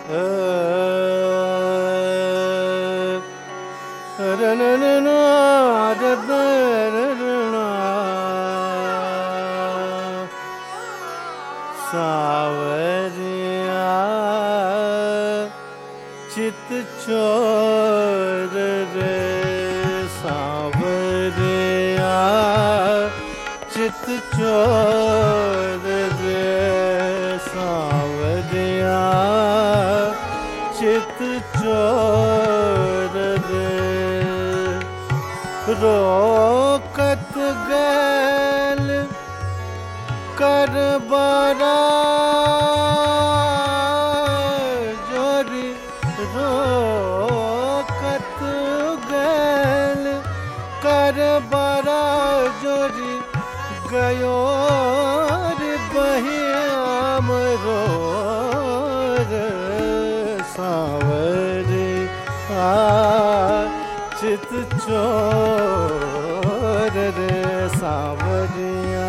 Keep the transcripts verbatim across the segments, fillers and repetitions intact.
सावरिया चित चोर रे सावरिया चित चोर रे सावरिया चित चोर रे रोकत गैल कर बरा जोरी रोकत गैल कर बरा जोरी गयो रे बहियाम रो सावरी आ चित चोर रे सावरिया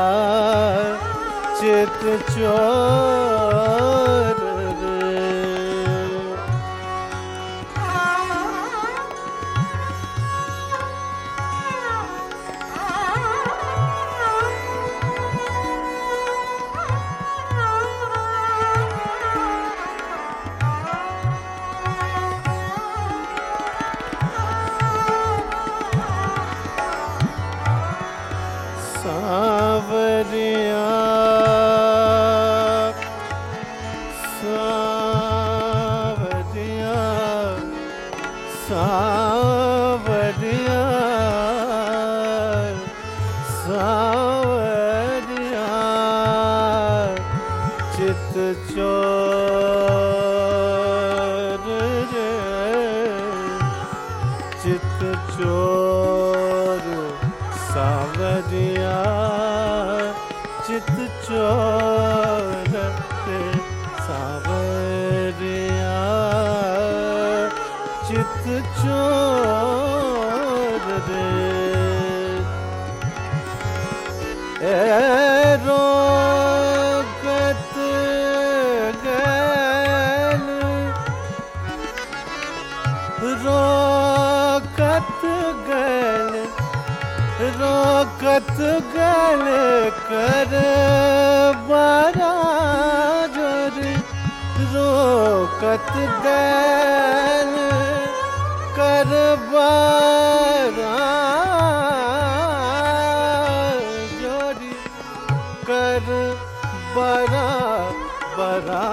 चित चोर रे सावरिया सावरिया सावरिया सावरिया चित चोर रे चित चोर सावरिया चित चोर रे सावरिया चित चोर रे ए रोकत गैल रोकत गैल रोकत गैल कर बरा जोरी रोकत गैल कर बरा जोरी कर बरा बरा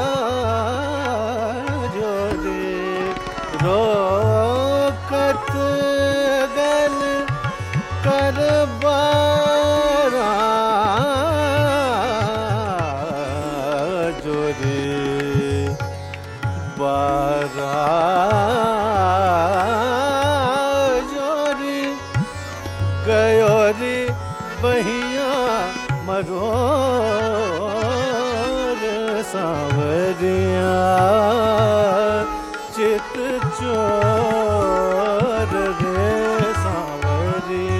जोरी रोकत गैल कर बरा जोरी बरा जोरी गयो रे बहिया मरो सावरिया चित चोर रे सावरी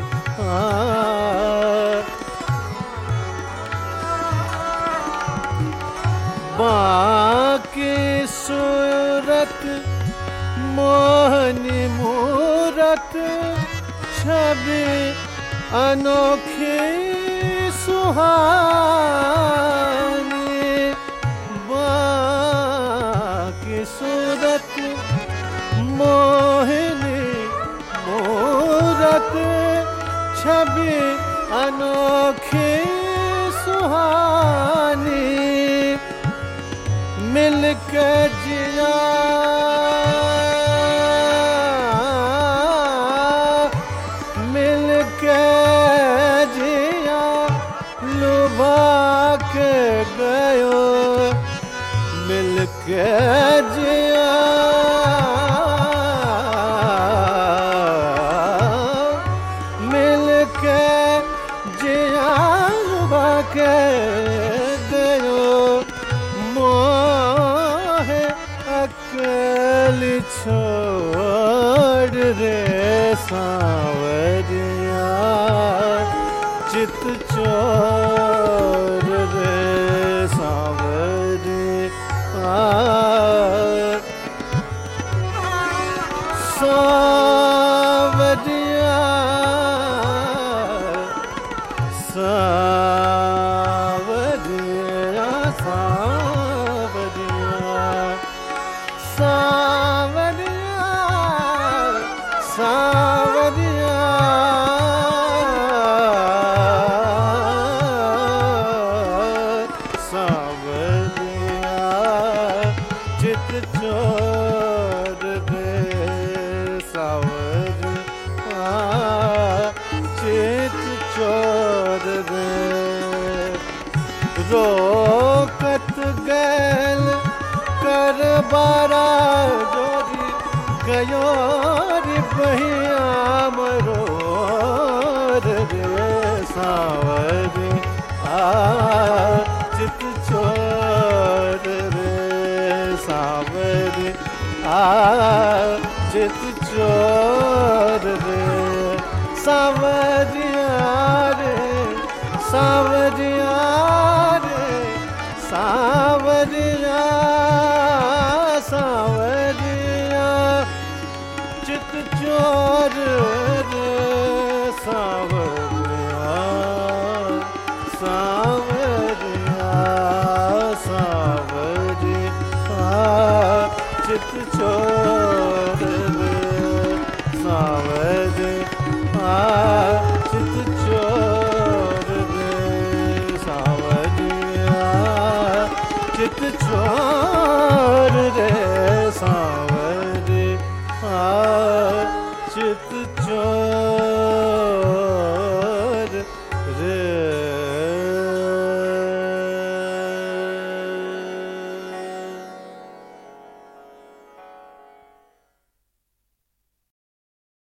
बाकी सूरत मोहनी मूरत छवि अनोखी सुहानी बाकी सूरत मोहनी मूरत छवि अनोखी सुहानी मिलके जिया मिलके जिया लुभा के गयो मिलके जिया मिलके जिया लुभा के गयो मोहे अकल छोड़ रे सावरिया चित चोर रे सावरिया सावरिया सावरिया चित चोर रे सावरिया चित चोर रे रोकत गैल कर बारा जोरी गयो रे बहिया मरो रे सावरी आ चित चोर रे सावरी आ चित चोर रे सावरिया रे सावरिया रे सावरिया सावरिया चित चोर रे सावरिया सावरिया सावरिया चित चोर रे सावरिया चित चोर रे सावरिया चित चोर रे सावरिया